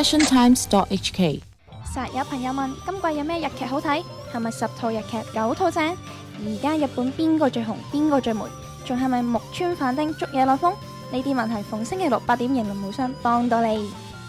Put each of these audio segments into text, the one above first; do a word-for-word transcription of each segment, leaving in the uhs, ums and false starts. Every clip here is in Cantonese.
passion times dot h k。 實有朋友問今季有咩日劇好睇？係咪十套日劇九套正？而家日本邊個最紅？邊個最霉？仲係咪木村反町捉野攞風？呢啲問題逢星期六八點迎龍無雙幫到你。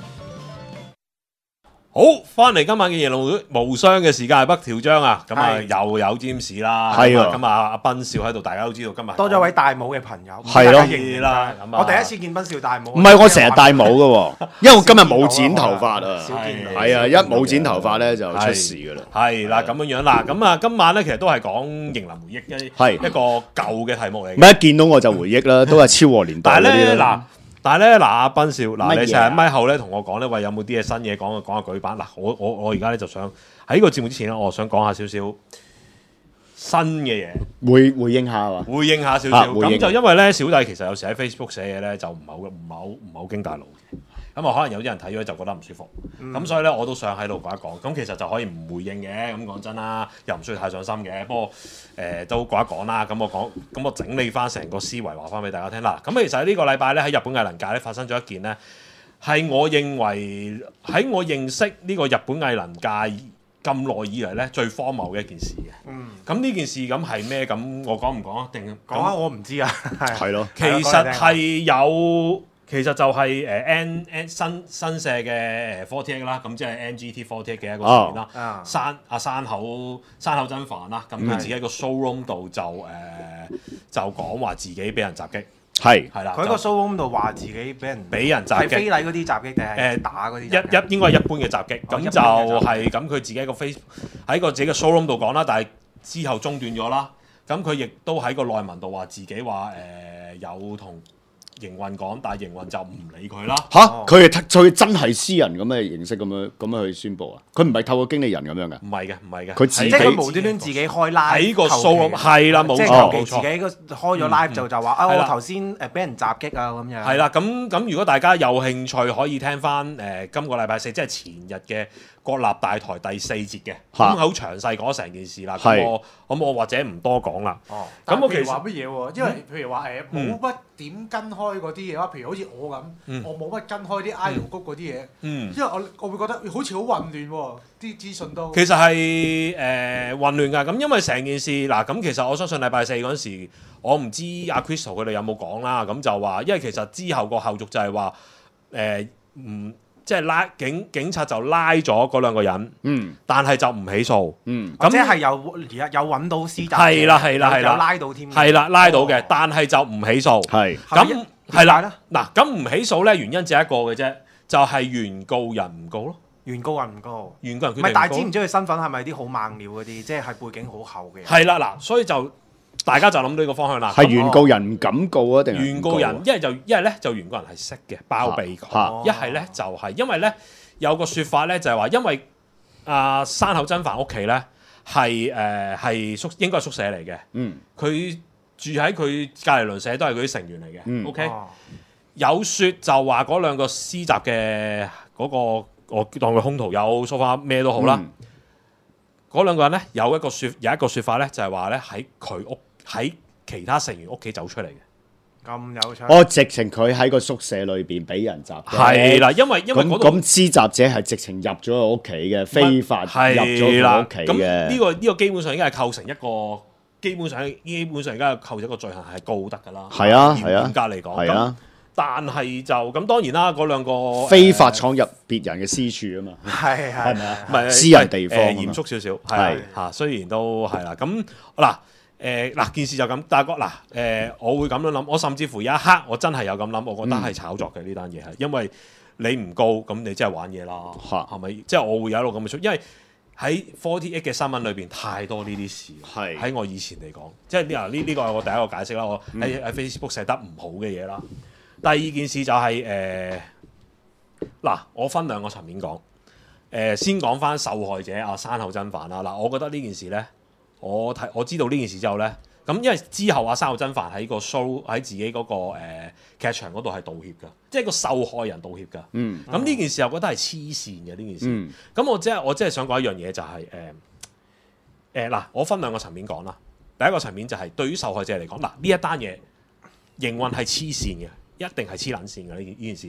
好，翻嚟今晚嘅夜路無雙嘅時間係北條章啊，咁啊又有詹士啦， 係啊， 咁啊阿斌少喺度，大家都知道今日多咗位戴帽嘅朋友， 係咯， 係啦，我第一次見斌少戴帽， 唔係我成日戴帽嘅，因為我今日冇剪頭髮啊，係啊，一冇剪頭髮咧就出事噶啦， 係啦咁樣樣啦，咁啊今晚咧其實都係講迎林回憶嘅，係一個舊嘅題目嚟嘅， 唔係一見到我就回憶啦，都係昭和年代嗰啲啦。 但係咧，嗱阿斌少，嗱你成日咪後咧同我講咧，喂有冇啲嘢新嘢講講下舉辦？嗱我我我而家咧就想喺呢個節目之前咧，我想講下少少新嘅嘢， 回回應下啊， 回應下少少。咁就因為咧，小弟其實有時喺 Facebook 寫嘢咧，就唔係好唔係好唔係好經大腦嘅。咁啊，可能有啲人睇咗就覺得唔舒服，咁、嗯、所以咧我都想喺度講一講。咁其實就可以唔回應嘅，咁講真啦，又唔需要太上心嘅。不過誒、呃、都講一講啦。咁我講，咁我整理翻成個思維話翻俾大家聽啦。咁其實喺呢個禮拜咧，喺日本藝能界咧發生咗一件咧，係我認為喺我認識呢個日本藝能界咁耐以嚟咧最荒謬嘅一件事嘅。嗯。咁呢件事咁係咩？咁我講唔講啊？定講啊！我唔知啊。 係咯。 其實係有。其實就係誒 N N 新新社嘅 四十八 啦，咁即係 N G T 四十八嘅一個事件啦。哦、山阿山口山口真帆啦，咁佢自己喺個 showroom 度就誒、呃、就講話自己俾人襲擊， 係係啦。 佢喺個 showroom 度話自己俾人俾人襲擊，係非禮嗰啲襲擊定係誒打嗰啲？ 一一應該係一般嘅襲擊，咁、哦、就係咁佢自己喺個 face 喺個自己嘅 showroom 度講啦，但係之後中斷咗啦。咁佢亦都喺個內文度話自己話誒、呃、有同營運講，但係營運就唔理佢啦。 嚇，佢係佢真係私人咁嘅形式咁樣咁樣去宣佈啊？佢唔係透過經理人咁樣嘅？ 唔係嘅，唔係嘅。 佢自己即係佢無端端自己開 live 喺個 show 係啦，冇錯， 即係求其自己個開咗 live 就就話啊，我頭先誒俾人襲擊啊咁樣。 係啦，咁咁如果大家有興趣可以聽翻誒今個禮拜四，即係前日嘅國立大台第四節嘅，咁好詳細講成件事啦。咁我咁我或者唔多講啦。 哦， 咁我其實話乜嘢喎？因為譬如話誒冇乜點跟開嗰啲嘢啦，譬如好似我咁，我冇乜跟開啲 idol 谷嗰啲嘢，因為我我會覺得好似好混亂喎，啲資訊都。 其實係誒混亂㗎，咁因為成件事嗱，咁其實我相信禮拜四嗰陣時，我唔知阿 Crystal 佢哋有冇講啦，咁就話，因為其實之後個後續就係話誒唔。即係拉警警察就拉咗嗰兩個人，嗯，但係就唔起訴，嗯， 咁即係有而家有揾到施襲， 係啦係啦係啦， 有拉到添， 係啦拉到嘅，但係就唔起訴，係咁係啦，嗱咁唔起訴咧，原因只係一個嘅啫，就係原告人唔告咯， 原告人唔告， 原告人決定唔告， 唔係，但係知唔知佢身份係咪啲好猛料嗰啲，即係背景好厚嘅？ 係啦嗱，所以就。大家就諗到呢個方向啦。 係原告人唔敢告啊，定係原告人一係就一係咧就原告人係識嘅包庇佢，一係咧就係、是、因為咧有個説法咧就係話，因為阿、呃、山口真帆屋企咧係誒係宿應該係宿舍嚟嘅，嗯，佢住喺佢隔離鄰舍都係佢啲成員嚟嘅、嗯、，OK、哦、有説就話嗰兩個施襲嘅嗰個我當佢兇徒有梳化咩都好啦，嗰、嗯、兩個人咧有一個説有一個説法咧就係話咧喺佢屋。喺其他成員屋企走出嚟嘅， 咁有趣。 哦，直情佢喺個宿舍裏邊俾人襲擊。 係啦，因為因為嗰度咁施襲者係直情入咗佢屋企嘅，非法入咗佢屋企嘅。 咁呢個呢個基本上已經係構成一個，基本上基本上而家構成一個罪行係告得㗎啦。 係啊係啊， 嚴格嚟講。 係啊。 但係就咁當然啦，嗰兩個非法闖入別人嘅私處啊嘛。 係係係咪啊？ 唔係私人地方。 誒嚴肅少少係嚇，雖然都係啦。咁嗱。誒嗱、呃、件事就咁，但係嗱誒，我會咁樣諗，我甚至乎有一刻我真係有咁諗，我覺得係炒作嘅呢單嘢係，因為你唔告咁你真係玩嘢啦，係咪？即係我會有一路咁嘅出，因為喺四十八嘅新聞裏邊太多呢啲事，喺是我以前嚟講，即係呢呢呢個係我第一個解釋啦，我喺喺 Facebook 寫得唔好嘅嘢啦。第二件事就係誒嗱，我分兩個層面講，誒、呃、先講翻受害者阿山口真帆啦，嗱，我覺得呢件事咧。我睇我知道呢件事之後咧，咁因為之後阿山口真帆喺個 show 喺自己嗰、那個誒、呃、劇場嗰度係道歉㗎，即係個受害人道歉㗎。嗯，咁呢件事我覺得係黐線嘅呢件事。咁、嗯、我即係我即係想講一樣嘢就係誒誒嗱，我分兩個層面講啦。第一個層面就係對於受害者嚟講，嗱呢一單嘢營運係黐線嘅，一定係黐撚線嘅呢呢件事。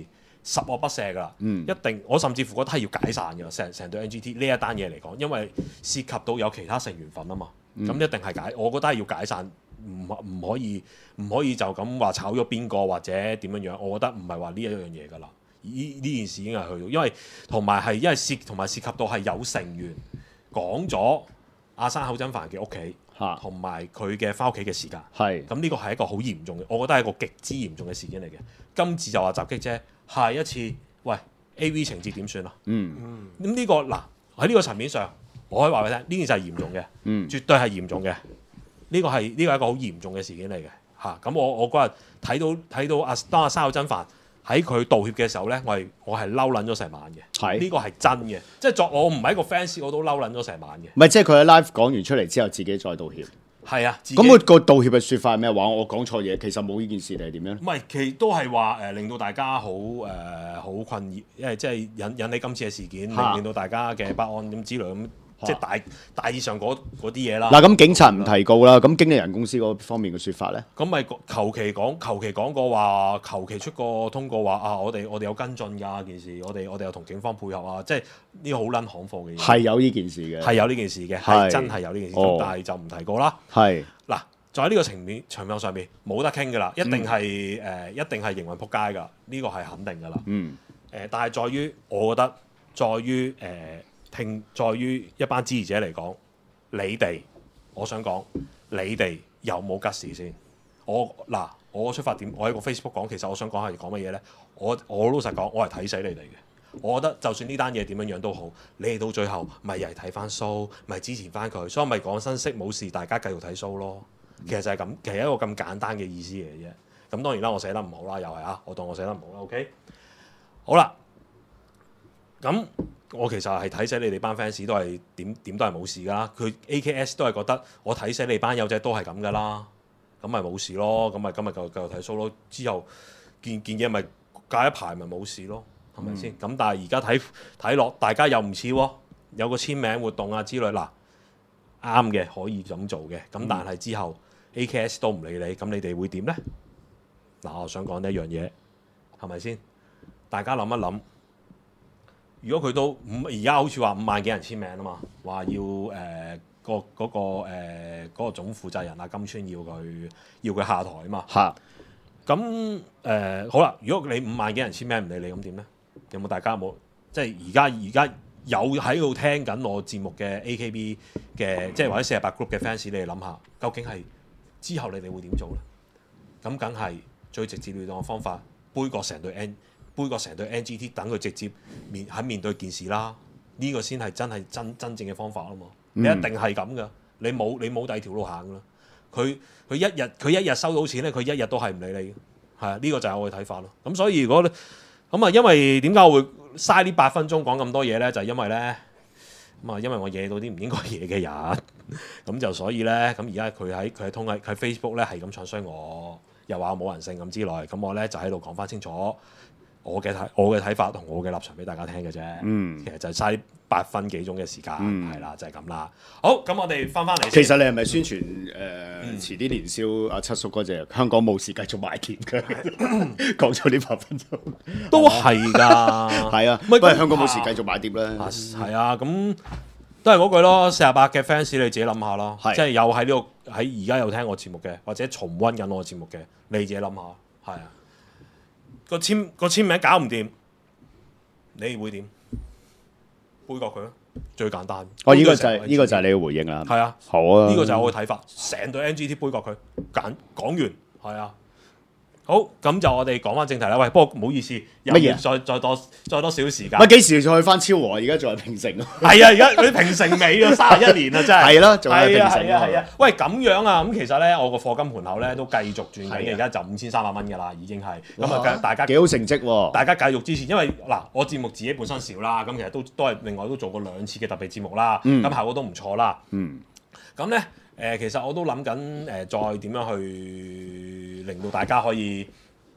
十惡不赦㗎啦， 嗯一定我甚至乎覺得係要解散㗎，成成隊 N G T 呢一單嘢嚟講，因為涉及到有其他成員份啊嘛，咁、 嗯一定係解，我覺得係要解散，唔唔可以唔可以就咁話炒咗邊個或者點樣樣，我覺得唔係話呢一樣嘢㗎啦，呢呢件事已經係去到，因為同埋係因為涉同埋涉及到係有成員講咗阿山口真帆嘅屋企。 嚇同埋佢嘅翻屋企嘅時間， 係咁呢個係一個好嚴重嘅，我覺得係一個極之嚴重嘅事件嚟嘅。今次就話襲擊啫，下一次喂 A V 情節點算啊？ 嗯咁呢、個嗱喺呢個層面上，我可以話俾你聽，呢件事係嚴重嘅， 嗯絕對係嚴重嘅。呢、個係呢、個係一個好嚴重嘅事件嚟嘅嚇。咁、我我嗰日睇到睇到阿當阿山口真帆喺佢道歉嘅時候咧，我係我係嬲撚咗成晚嘅。 係呢個係真嘅，即係作我唔係一個 fans，我都嬲撚咗成晚嘅。 唔係即係佢喺 live 講完出嚟之後，自己再道歉。 係啊，自己咁佢個道歉嘅説法係咩話？我講錯嘢，其實冇呢件事定係點樣？ 唔係，其實都係話誒，令到大家好誒好困擾，因為即係引引起今次嘅事件，令嚇令到大家嘅不安咁之類咁，即係大大致上嗰嗰啲嘢啦。 嗱，咁警察唔提告啦，咁經理人公司嗰方面嘅説法咧？ 咁咪求其講，求其講過話，求其出個通告話啊，我哋我哋有跟進㗎件事，我哋我哋有同警方配合啊，即係呢個好撚行貨嘅嘢。 係有呢件事嘅， 係有呢件事嘅， 係係真係有呢件事， 哦但係就唔提過啦。 係嗱，就喺呢個層面場面上面冇得傾㗎啦，一定係誒、 嗯呃一定係營運撲街㗎，呢個係肯定㗎啦。 嗯誒、但係在於，我覺得在於誒、呃、聽，在於一班支持者嚟講，你哋，我想講，你哋有冇吉事先？我嗱，我出發點，我喺個 Facebook 講，其實我想講係講乜嘢咧？我我老實講，我係睇死你哋嘅。我覺得就算呢單嘢點樣樣都好，你哋到最後咪又係睇翻 show，咪支持翻佢，所以咪講新息冇事，大家繼續睇 show 咯。其實就係咁，其實一個咁簡單嘅意思嚟嘅啫。咁當然啦，我寫得唔好啦，又係啊，我當我寫得唔好啦，OK。好啦，咁我其實係睇死你哋班 fans 都係點點都係冇事噶啦。佢 A K S 都係覺得我睇死你班友仔都係咁噶啦，咁咪冇事咯。咁咪今日繼續繼續睇 show 咯。之後件件嘢咪隔一排咪冇事咯，係咪先？咁、但係而家睇睇落，大家又唔似喎，有個簽名活動啊之類嗱，啱嘅可以咁做嘅。咁但係之後 A K S 都唔理你，咁你哋會點呢？嗱，我想講呢一樣嘢，係咪先？大家諗一諗，如果佢都五而家好似話五萬幾人簽名啊嘛，話要誒、呃、個嗰、個誒嗰、呃嗰個總負責人啊金川要佢要佢下台啊嘛。 嚇咁誒、呃好啦，如果你五萬幾人簽名唔理你，咁點咧？有冇大家有冇即係而家而家有喺度聽緊我節目嘅 A K B 嘅，即係或者四十八 group 嘅 fans，你哋諗下，究竟係之後你哋會點做咧？咁梗係最直接了當嘅方法，杯葛成隊 N。杯葛成隊 N G T， 等佢直接面喺面對件事啦，呢、個先係真係真真正嘅方法啊嘛！你一定係咁噶，你冇你冇第二條路行噶啦。佢佢一日佢一日收到錢咧，佢一日都係唔理你嘅，係啊，呢、個就係我嘅睇法咯。咁所以如果咁啊，因為點解我會嘥呢八分鐘講咁多嘢咧？就係、因為咧咁啊，因為我惹到啲唔應該惹嘅人，咁就所以咧，咁而家佢喺佢喺通喺佢 Facebook 咧係咁唱衰我，又話我冇人性咁之類，咁我咧就喺度講翻清楚。我嘅睇我嘅睇法同我嘅立場俾大家聽嘅啫， 嗯其實就係嘥八分幾鐘嘅時間， 嗯係啦、就係咁啦。好，咁我哋翻翻嚟先。 其實你係咪宣傳誒、呃遲啲年宵阿七叔嗰隻香港冇事繼續賣甜嘅？講咗呢八分鐘， 都係㗎， 係啊， 唔係不過香港冇事繼續買碟啦。 係啊，咁都係嗰句咯。四十八嘅 fans 你自己諗下咯， 係即係有喺呢、個喺而家有聽我節目嘅，或者重温緊我節目嘅，你自己諗下，係啊。個簽個簽名搞唔掂，你會點？杯葛佢咯，最簡單。 哦，呢個就杯葛成個係呢個就係你嘅回應啦。 係啊， 好啊， 呢個就係我嘅睇法。成隊 N G T 杯葛佢，簡講完係啊。好，咁就我哋講翻正題啦。喂，不過唔好意思，又乜嘢要再再多再多少少時間。 咪幾時再去翻超和？而家仲係平成咯。 係啊，而家佢平成尾啊，三十一年啊，真係。 係咯仲係係啊， 平成係啊， 啊係啊。喂，咁樣啊，咁其實咧，我個課金盤口咧都繼續轉緊係啊嘅，而家就五千三百蚊㗎啦，已經係。咁哇啊，大家幾好成績喎。 大家繼續支持，因為嗱，我節目自己本身少啦，咁其實都都係另外都做過兩次嘅特別節目啦，咁、 嗯效果都唔錯啦。 嗯， 咁咧誒，其實我都諗緊誒，再點樣去令到大家可以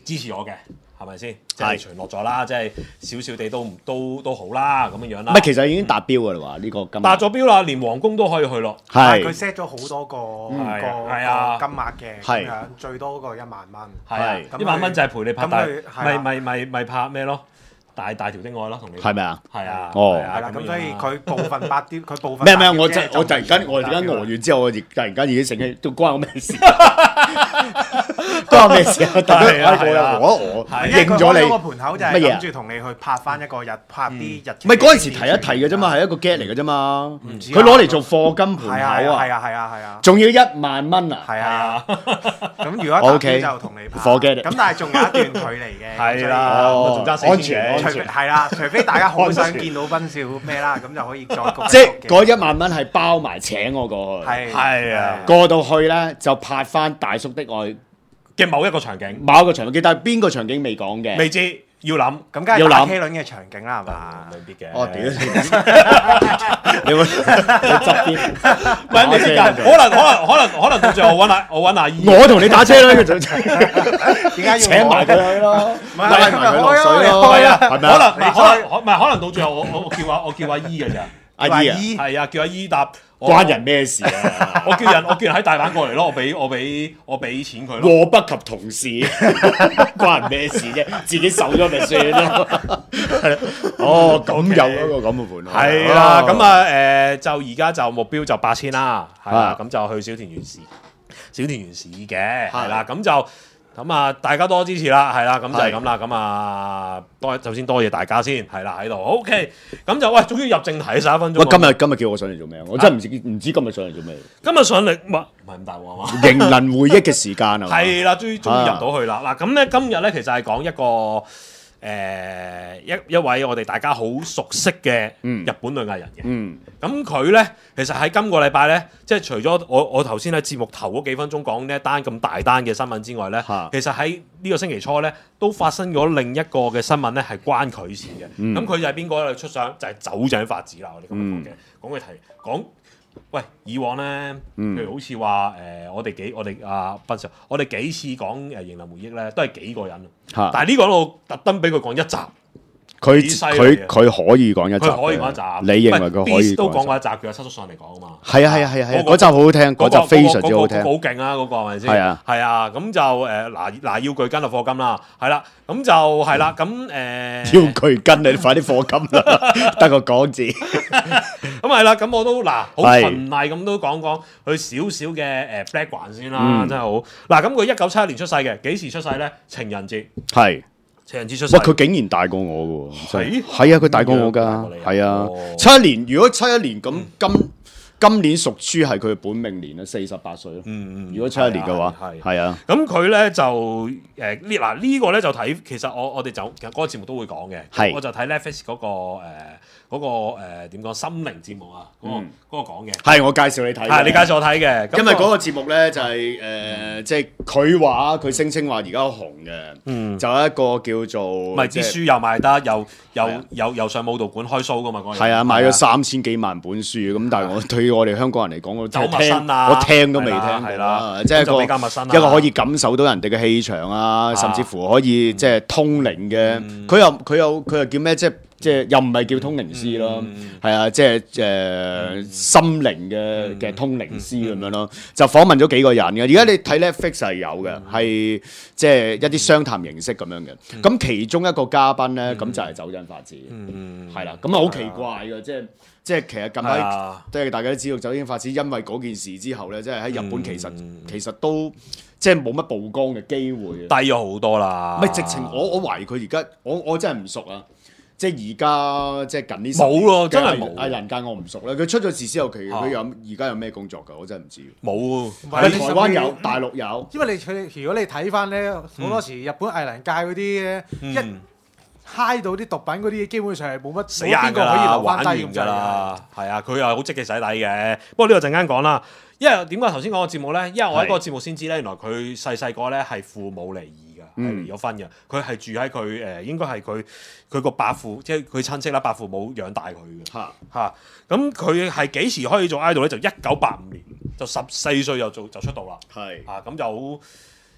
支持我嘅，係咪先？即係傳落咗啦，即係少少地都都都好啦，咁樣樣啦。 唔係，其實已經達標㗎啦喎，呢個金額達咗標啦，連皇宮都可以去咯。 佢係 set 咗好多個係個係啊個金額嘅， 係咁樣最多個一萬蚊。 係啊， 咁一萬蚊就係陪你拍大， 咁佢係啊咪咪咪咪拍咩咯？大大條的愛咯，同你係咪啊？ 係啊， 哦係啊係啦，咁所以樣啊佢部分八啲，佢部分咩咩？我八啲啫真我突然間就唔我突然間就唔餓完之後，我亦突然間已經醒起，都關我咩事？關我咩事啊？突然間係啊係啊我我係因為佢認咗你開咗個。盤口就係乜嘢啊諗住同你去拍翻一個日拍啲日劇。 唔係嗰陣時提一提嘅啫嘛，係一個 get 嚟嘅啫嘛。 唔知啊佢攞嚟做課金盤口係啊係啊， 啊係啊係啊。 仲要一萬蚊啊！ 係啊，咁如果達 OK， 標就同你拍， forget it 咁但係仲有一段距離嘅， 係啦， 哦仲爭四安千幾全安除非係啦，除非大家好想見到賓少咩啦，咁就可以再谷一即係谷嘅嗰一萬蚊係包埋請我過去， 係係啊過到去咧就拍翻大叔的愛嘅某一個場景， 某一個場景，但係邊個場景未講嘅？ 未知要諗。 咁梗係要諗打 K 輪嘅場景啦，係嘛？ 未必嘅。 哦屌你會你側邊， 唔係未必㗎，可能可能可能可能到最後我揾阿我揾阿姨。 我同你打車啦，佢就點解要請埋佢去咯， 唔係拉埋佢落水你咯， 係啊， 係咪啊？ 可能唔係可能可唔係可能到最後我我我叫阿我叫阿姨嘅咋。 阿姨啊， 係啊，叫阿姨答我關人咩事啊？ 我叫人，我叫人喺大阪過嚟咯，我俾我俾我俾錢佢咯。 禍不及同事，關人咩事啫？自己受咗咪算咯。哦，咁有一個咁嘅盤啊。 係啦，咁啊誒，就而家就目標就八千啦，係啦啊， 咁就去小田園市，小田園市嘅係啦，咁就。咁啊，大家多支持啦，係啦，咁就係咁啦，咁啊，多首先多謝大家先，係啦，喺度 ，OK，咁就喂，終於入正題，十一分鐘。 喂，今日今日叫我上嚟做咩？我真係唔知唔知今日上嚟做咩。 今日上嚟唔係唔係咁大鑊啊嘛？ 迎能回憶嘅時間啊嘛。 係啦，終於終於入到去啦。嗱，咁咧今日咧其實係講一個誒一一位我哋大家好熟悉嘅日本女藝人嘅。 嗯， 咁佢咧其實喺今個禮拜咧，即係除咗我我頭先喺節目頭嗰幾分鐘講呢一單咁大單嘅新聞之外咧， 嚇其實喺呢個星期初咧都發生咗另一個嘅新聞咧係關佢事嘅。咁佢、就係邊個咧？出相就係酒井法子啦。我哋今日講嘅講佢提講。喂，以往咧，譬如好似話誒，我哋幾我哋啊斌少，我哋幾次講誒迎能回憶咧，都係幾個人， 嚇但係呢個我特登俾佢講一集。 佢幾犀利佢啊佢可以講一集嘅， 佢可以講一集， 你認為佢可以 Beast 都講講一集？ 過一集，佢阿七叔上嚟講啊嘛。 係啊係啊係啊係啊， 嗰個嗰集好好聽，嗰嗰個集非常之好聽嗰個嗰個。好勁啊！嗰個係咪先？ 係啊係啊，咁就誒嗱嗱要巨根就課金啦，係啦，咁就係啦，咁誒要佢跟你快啲課金啦，得個講字。 咁係啦，咁我都嗱好係循例咁都講講佢少少嘅誒 background 先啦， 嗯真係好嗱。咁佢一九七一年出世嘅，幾時出世咧？情人節， 係， 情人節出世。 哇！佢竟然大過我嘅喎，真係係係啊！佢大過我大過你㗎，係啊哦。 七一年，如果七一年咁今今年屬豬係佢嘅本命年啦，四十八歲咯。 嗯嗯， 如果七一年嘅話， 係係係啊， 咁佢咧就誒呢嗱呢個咧就睇，其實我我哋就其實嗰個節目都會講嘅， 係我就睇 Netflix 嗰個誒嗰個誒點講心靈節目啊，嗰個嗯嗰個講嘅， 係我介紹你睇嘅。 係你介紹我睇嘅，咁因為嗰個節目咧就係、誒，即係佢話佢聲稱話而家好紅嘅， 嗯就有一個叫做咪啲書又賣得，又又係啊又又上舞蹈館開 show 噶嘛，嗰個係啊，買咗三千幾萬本書咁，但係我對於我哋香港人嚟講，我真就好陌係聽生啊我聽都未聽係啦過啦，即係咁就比一個較陌生啦一個可以感受到人哋嘅氣場啊，甚至乎可以即係通靈嘅。 嗯佢又佢又佢又叫咩？即係即係又唔係叫通靈師咯， 嗯係啊，即係誒心靈嘅嘅通靈師咁樣咯。就訪問咗幾個人嘅，而家你睇 Netflix 係有嘅，係即係一啲商談形式咁樣嘅。咁其中一個嘉賓咧，咁就係酒井法子，係啦。咁啊好奇怪嘅，即係即係其實近係排啊即係大家都知道酒井法子因為嗰件事之後咧，即係喺日本其實嗯其實都即係冇乜曝光嘅機會。 低咗好多啦， 唔係直情，我我懷疑佢而家，我我真係唔熟啊！即係而家即係近呢十冇咯年真係冇藝人界我唔熟咧。佢出咗事之後，佢啊佢有而家有咩工作㗎？我真係唔知。 冇喺係台灣有，大陸有。 因為你佢如果你睇翻咧，好多時日本藝人界嗰啲咧，一嗯嗨到啲毒品嗰啲，基本上係冇乜死硬㗎冇邊個可以啦， 留翻低玩完㗎咁滯啦，係啊，佢又好積極洗底嘅。不過呢個陣間講啦，因為點解頭先講個節目咧？因為我喺嗰個節目先知咧，原來佢細細個咧係父母離異㗎，係嗯離咗婚嘅。佢係住喺佢誒，應該係佢佢個伯父，即係佢親戚啦，伯父母養大佢嘅嚇嚇。咁佢係幾時開始做 idol 咧？就一九八五年，就十四歲就做就出道啦。 係啊，咁就好。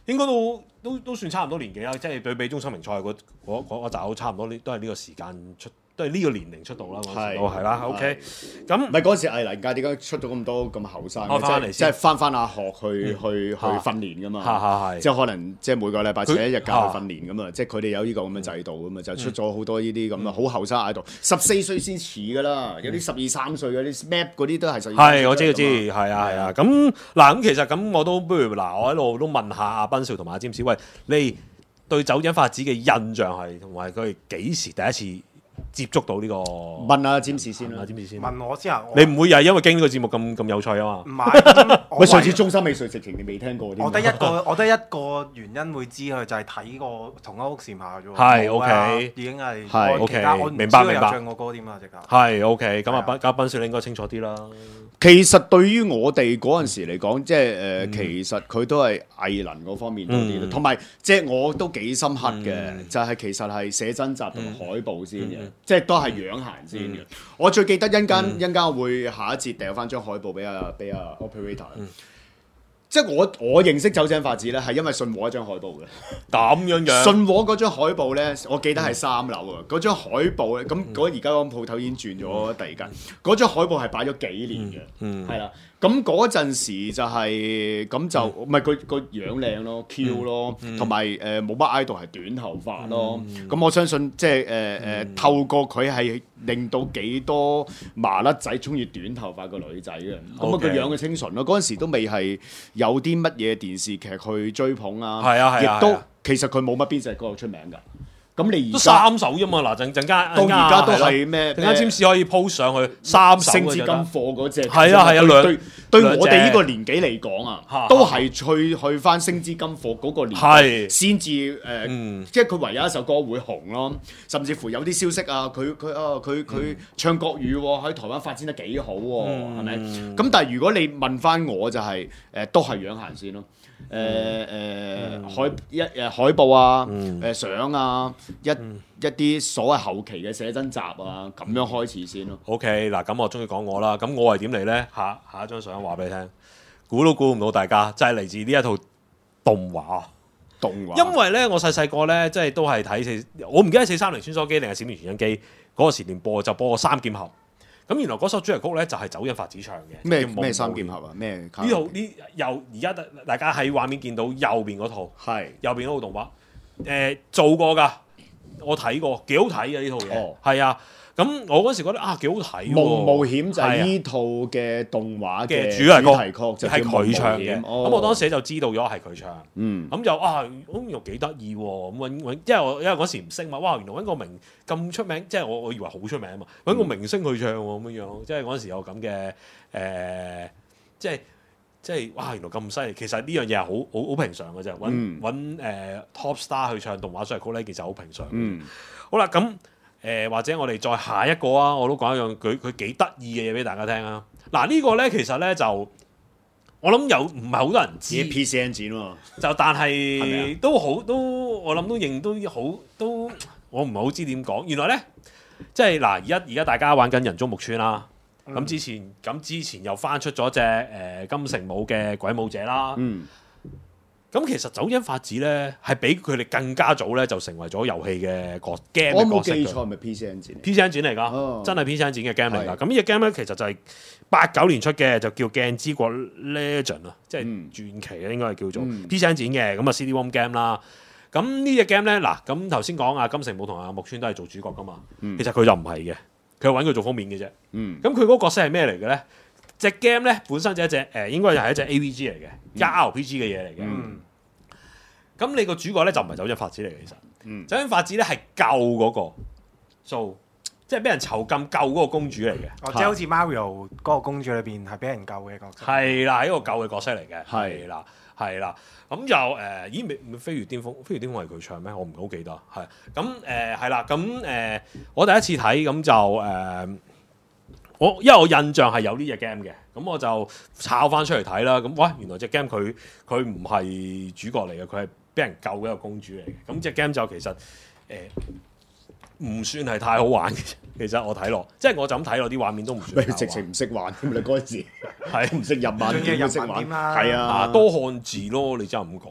應該都都都算差唔多年紀啦，即係對比中心名賽嗰嗰嗰一集差唔多，都係呢個時間出。都係呢個年齡出道啦，嗰陣時都係啦。OK，咁唔係嗰陣時藝能界點解出咗咁多咁後生？ 開翻嚟先即係翻翻下學去去去訓練噶嘛。 係係即係可能即係每個禮拜請一日假去訓練咁啊！即係佢哋有呢個咁嘅制度咁啊，就出咗好多呢啲咁啊，好後生喺度，十四歲先遲噶啦，有啲十二三歲嗰啲 map 嗰啲都係十二。 係我知我知，係啊係啊。咁嗱咁其實咁我都不如嗱，我喺度都問下阿斌少同埋阿詹士，喂，你對酒井法子嘅印象係同埋佢幾時第一次接觸到呢個？ 問下詹士先啦， 詹士先。 問我之後， 你唔會又係因為經呢個節目咁咁有趣啊嘛？ 唔係， 喂，上次中心美術直情你未聽過添。 我得一個，我得一個原因會知佢就係睇過同一屋檐下啫喎。 係 OK， 已經係係 OK， 我明白明白。 有唱過歌添啊，直頭。 係 OK，咁啊，斌嘉賓少你應該清楚啲啦。 其實對於我哋嗰陣時嚟講，即係誒，其實佢都係藝能嗰方面多啲，同埋即係我都幾深刻嘅，就係其實係寫真集同海報先嘅，即係都係樣行先嘅。我最記得一陣間一陣間會下一節掉翻張海報俾阿俾阿 operator。即係我我認識酒井法子咧，係因為信和一張海報嘅。 咁樣樣。 信和嗰張海報咧，我記得係三樓啊。嗰張海報咧，咁嗰而家嗰間鋪頭已經轉咗第二間。嗰張海報係擺咗幾年嘅，係啦。咁嗰陣時就係咁就唔係佢個樣靚咯 ，Q 咯，同埋誒冇乜 idol 係短頭髮咯。咁我相信即係誒誒透過佢係令到幾多麻甩仔中意短頭髮個女仔嘅。咁啊個樣嘅清純咯，嗰陣時都未係有啲乜嘢電視劇去追捧啊。 係啊係啊， 亦都其實佢冇乜邊隻歌出名㗎。咁你而都三首啫嘛，嗱陣陣間到而家都係咩？ 陣間詹士可以 po 上去三首星之金貨嗰隻， 係啊係啊，兩對對我哋呢個年紀嚟講啊，都係去去翻星之金貨嗰個年代先至誒，即係佢唯有一首歌會紅咯，甚至乎有啲消息啊，佢佢啊佢佢唱國語喎，喺台灣發展得幾好喎，係咪？咁但係如果你問翻我就係誒，都係養閒先咯。誒誒、呃、海一誒海報啊，誒相啊，一一啲所謂後期嘅寫真集啊，咁樣開始先咯。 OK，嗱咁我終於講我啦，咁我係點嚟咧？下下一張相話俾你聽，估都估唔到大家，就係、是、嚟自呢一套動畫。 動畫。 因為咧，我細細個咧，即係都係睇四，我唔記得四三零穿梭機定係閃電傳真機嗰個時段播就播過三劍俠。咁原來嗰首主題曲咧就係酒井法子唱嘅。 咩咩三劍俠啊？咩？呢套呢右而家大家喺畫面見到右邊嗰套， 係右邊嗰套動畫，誒做過㗎，我睇過，幾好睇嘅呢套嘢。係啊，咁我嗰時覺得啊幾好睇喎。冒冒險就係呢套嘅動畫嘅主題曲，就係佢唱嘅。咁我當時就知道咗係佢唱。 嗯。 咁就啊，咁又幾得意喎！咁揾揾，因為我因為嗰時唔識嘛，哇！原來揾個明咁出名，即係我我以為好出名啊嘛，揾個明星去唱喎咁樣樣，即係嗰陣時有咁嘅誒，即係即係哇！原來咁犀利，其實呢樣嘢係好好好平常嘅啫，揾揾誒 top star 去唱動畫主題曲呢，其實好平常。嗯。好啦，咁。誒、呃、或者我哋再下一個啊，我都講一樣佢佢幾得意嘅嘢俾大家聽啊！嗱、這個、呢個咧其實咧就我諗有唔係好多人知 P C N 展喎， 就但係都好都我諗都認都好都我唔係好知點講。原來咧即係嗱而家而家大家玩緊人中木村啦，咁、嗯、之前咁之前又翻出咗隻誒金城武嘅鬼武者啦。嗯。咁其實酒井法子咧係比佢哋更加早咧就成為咗遊戲嘅角 game 嘅角色。我冇記錯係咪 P C N 展 ？P C N 展嚟㗎，哦、真係 P C N 展嘅 game 嚟㗎。咁呢隻 game 咧其實就係八九年出嘅，就叫《鏡之國 Legend》啊，即係傳奇咧應該係叫做 P C N 展嘅。咁啊 C D-ROM game 啦。咁呢隻 game 咧嗱，咁頭先講啊金城武同阿木村都係做主角㗎嘛。嗯、其實佢就唔係嘅，佢揾佢做封面嘅啫。咁佢嗰個角色係咩嚟嘅咧？隻 game 咧本身就係一隻誒、呃，應該又係一隻 A V G 嚟嘅，加 R P G 嘅嘢嚟嘅。咁、嗯、你個主角咧就唔係酒井法子嚟嘅，其實。嗯、酒井法子咧係救嗰、那個，做即係俾人囚禁救嗰個公主嚟嘅。 哦，即係好似 Mario 嗰個公主裏邊係俾人救嘅角色。 係啦，係一個救嘅角色嚟嘅。係啦，係啦。咁就誒、呃，咦？未飛越巔峰，飛越巔峰係佢唱咩？我唔係好記得。係咁誒，係啦。咁誒、呃，我第一次睇咁就誒。呃我因為我印象係有呢隻 game 嘅，咁我就抄翻出嚟睇啦。咁哇，原來隻 game 佢佢唔係主角嚟嘅，佢係俾人救嘅一個公主嚟嘅。咁隻 game 就其實誒唔、呃、算係太好玩嘅。其實我睇落，即係我就咁睇落啲畫面都唔算。 你直情唔識玩添，你嗰陣時係唔識日文， 仲要日文點啦？ 係啊， 多漢字咯，你真係咁講咯。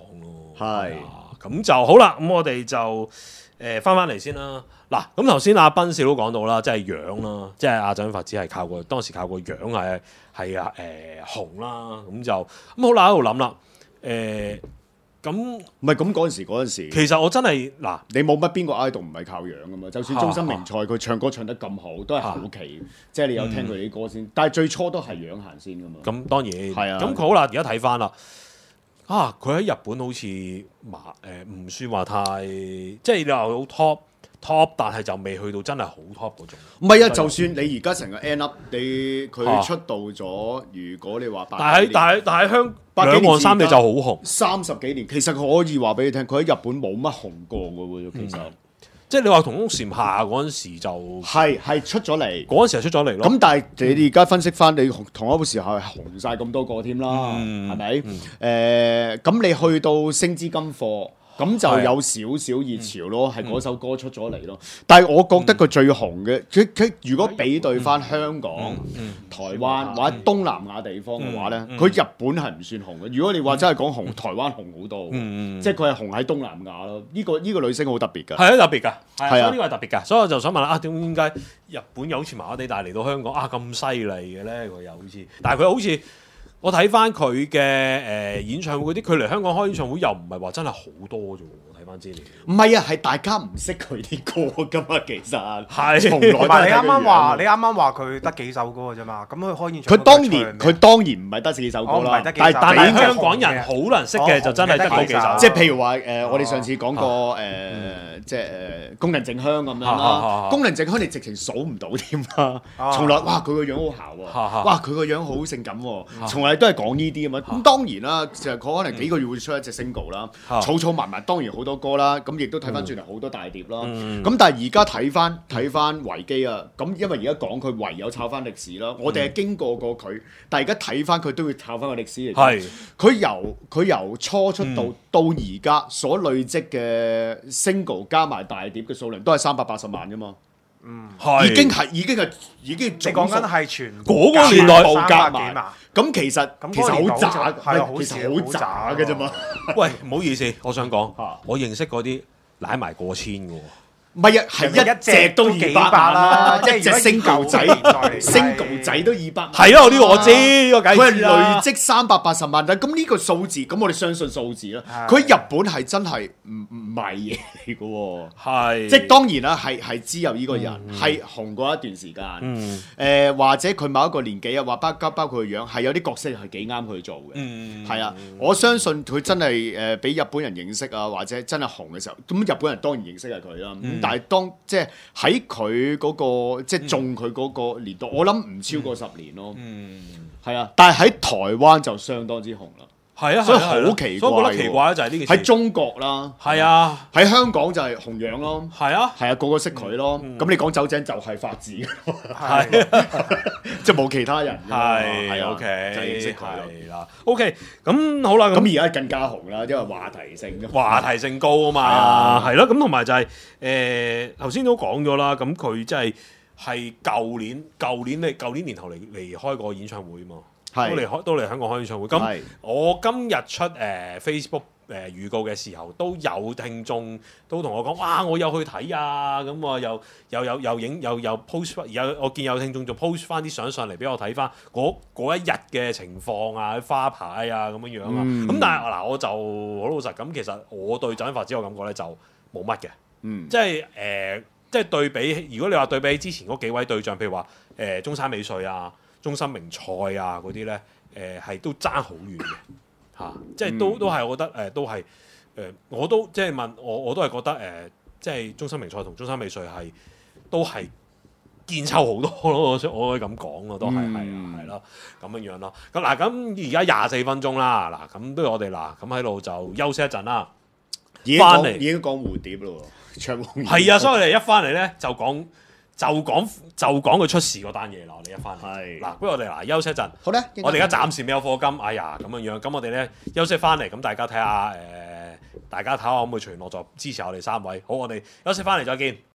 係咁就好啦。咁我哋就誒翻翻嚟先啦。嗱，咁頭先阿賓少都講到啦，即係樣啦，即係阿周潤發只係靠個當時靠個樣係係啊誒紅啦。咁就咁好啦，喺度諗啦誒。咁唔係咁嗰陣時嗰陣時， 其實我真係嗱， 你冇乜邊個 idol 唔係靠樣噶嘛？就算中森明菜佢唱歌唱得咁好，都係後期，即係你有聽佢啲歌先。但係最初都係樣行先噶嘛。 咁當然係啊。 咁佢好啦，而家睇翻啦，啊佢喺日本好似麻誒唔算話太，即係你話好 top top，但係就未去到真係好 top 嗰種。 唔係啊，就算你而家成個 end up，你佢出道咗，如果你話但係但係但係香兩岸三地就好紅， 三十幾年，其實佢可以話俾你聽，佢喺日本冇乜紅過嘅喎，其實。 嗯即係你話同屋檐下嗰陣時就係係出咗嚟， 嗰陣時係出咗嚟咯。 咁但係你而家分析翻，你同屋檐下係紅晒咁多個添啦，係咪？誒咁你去到星之金貨。咁就有少少熱潮咯，係嗰首歌出咗嚟咯。但係我覺得佢最紅嘅，佢佢如果比對翻香港、台灣或者東南亞地方嘅話咧，佢日本係唔算紅嘅。如果你話真係講紅，台灣紅好多，即係佢係紅喺東南亞咯。呢個呢個女星好特別㗎， 係啊特別㗎，係啊呢個係特別㗎。所以我就想問啊，點解日本又好似麻麻地，但係嚟到香港啊咁犀利嘅咧？佢又好似，但係佢好似。我睇翻佢嘅誒演唱會嗰啲，佢嚟香港開演唱會又唔係話真係好多啫喎。我睇翻資料， 唔係啊，係大家唔識佢啲歌噶嘛，其實係。 從來同埋你啱啱話，你啱啱話佢得幾首歌嘅啫嘛。咁佢開演唱會， 佢當年佢當然唔係得幾首歌啦。 但係但係香港人好難識嘅就真係得嗰幾首。 即係譬如話誒，我哋上次講過誒，即係誒宮藤靜香咁樣啦。宮藤靜香你直情數唔到添啦。從來哇，佢個樣好姣喎，哇佢個樣好性感喎，從來都係講呢啲啊嘛。咁當然啦，就佢可能幾個月會出一隻 single 啦，儲儲埋埋當然好多歌啦。咁亦都睇翻轉頭好多大碟啦。咁但係而家睇翻睇翻維基啊，咁因為而家講佢唯有抄翻歷史啦。我哋係經過過佢，但係而家睇翻佢都要抄翻個歷史嚟。係佢由佢由初出道到而家所累積嘅 single 加埋大碟嘅數量都係三百八十萬啫嘛。 嗯， 已經係已經係已經你講緊係全嗰個年代報加埋，咁其實其實好渣， 係其實好渣嘅啫嘛。 喂，唔好意思，我想講，我認識嗰啲攬埋過千嘅喎。 唔係啊，係一隻都二百萬啦，一隻星狗仔，星狗仔都二百萬。 係咯，呢個我知，呢個梗佢係累積三百八十萬，但咁呢個數字，咁我哋相信數字啦。佢喺日本係真係唔唔係嘢嚟嘅喎， 係即係當然啦，係係知有呢個人係紅過一段時間，誒或者佢某一個年紀啊，或包包包括佢樣係有啲角色係幾啱佢做嘅，係啊，我相信佢真係誒俾日本人認識啊，或者真係紅嘅時候，咁日本人當然認識係佢啦。但係當即係喺佢嗰個即係中佢嗰個年代，我諗唔超過十年咯。嗯，係啊，但係喺台灣就相當之紅啦。 係啊， 所以好奇怪。 所以我覺得奇怪就係呢件事。 喺中國啦， 係啊， 喺香港就係紅樣咯。 係啊， 係啊，個個識佢咯。咁你講酒井就係發子， 係即係冇其他人。 係啊 OK， 就認識佢啦。OK，咁好啦。 咁而家更加紅啦，因為話題性。 話題性高啊嘛，係咯。咁同埋就係誒頭先都講咗啦。咁佢即係係舊年舊年咧舊年年頭嚟嚟開個演唱會嘛。都嚟開都嚟香港開演唱會。咁我今日出誒、呃、Facebook 誒、呃、預告嘅時候，都有聽眾都同我講：哇！我有去睇啊！咁我又又有又影又又 post 翻，有我見有聽眾就 post 翻啲相上嚟俾我睇翻嗰一日嘅情況啊、花牌啊咁樣樣啊。咁、嗯、但係嗱，我就好老實咁，其實我對周潤發之我感覺咧就冇乜嘅。嗯，即係誒、呃，即係對比，如果你話對比之前嗰幾位對象，譬如話誒、呃、中山美穗啊。中森明菜啊嗰啲咧，誒、呃、係都爭好遠嘅嚇、啊，即係都都係我覺得誒、呃、都係誒、呃，我都即係問我我都係覺得誒、呃，即係中森明菜同中山美穗係都係見臭好多咯，我可以咁講咯，都係係啊係咯咁樣樣咯。咁嗱咁而家廿四分鐘啦，嗱咁都要我哋嗱咁喺度就休息一陣啦，翻嚟已經講蝴蝶咯，唱係啊，所以我哋一翻嚟咧就講。就講就講佢出事嗰單嘢啦，我哋一翻嚟，嗱，不如我哋嗱休息一陣。 好咧， 我哋而家暫時未有課金，哎呀咁樣樣，咁我哋咧休息翻嚟，咁大家睇下誒，大家睇下可唔可以隨緣樂助支持我哋三位。好，我哋休息翻嚟再見。